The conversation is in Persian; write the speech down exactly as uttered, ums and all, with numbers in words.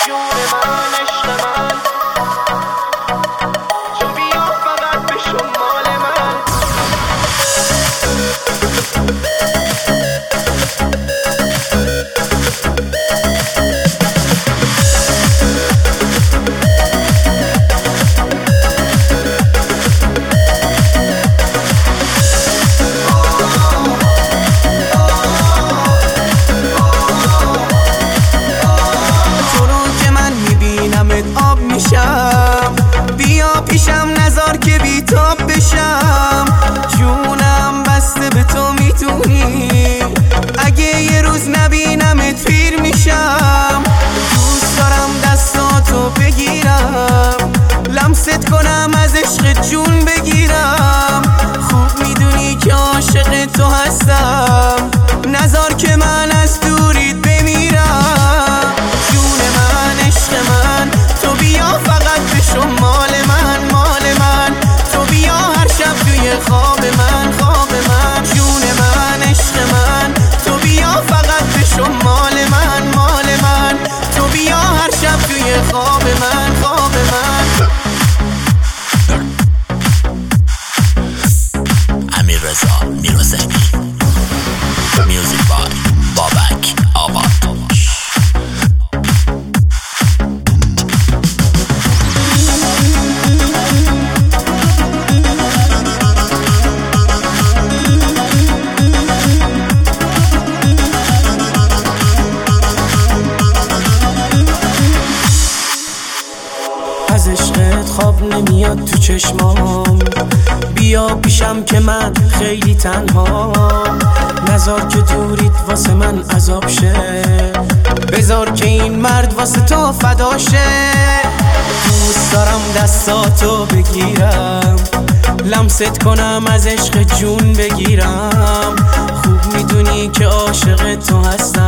جون من عشق من تو بیا فقط به شمال من. آب میشم بیا پیشم نزار که بیتاب بشم. جونم بسته به تو میتونی اگه یه روز نبینمت پیر میشم. دوست دارم دستاتو بگیرم لمست کنم از عشق جون بگیرم. خوب میدونی که عاشق تو هستم نزار که من از دوریت بمیرم. جون من عشق من تو بیا فقط به شمال من مال من. تو بیا هر شب توی خواب من خواب من. جون من عشق من تو بیا فقط به شمال من مال من. تو بیا هر شب توی خواب من خواب من. امیر رضا میرزنی میوزیک بای بابک آباد. از عشقت خواب نمیاد تو چشمام. بیا پیشم که من خیلی تنها. نزار که دوریت واسه من عذاب شه. بذار که این مرد واسه تو فدا شه. دوست دارم دستاتو بگیرم لمست کنم از عشق جون بگیرم. خوب میدونی که عاشق تو هستم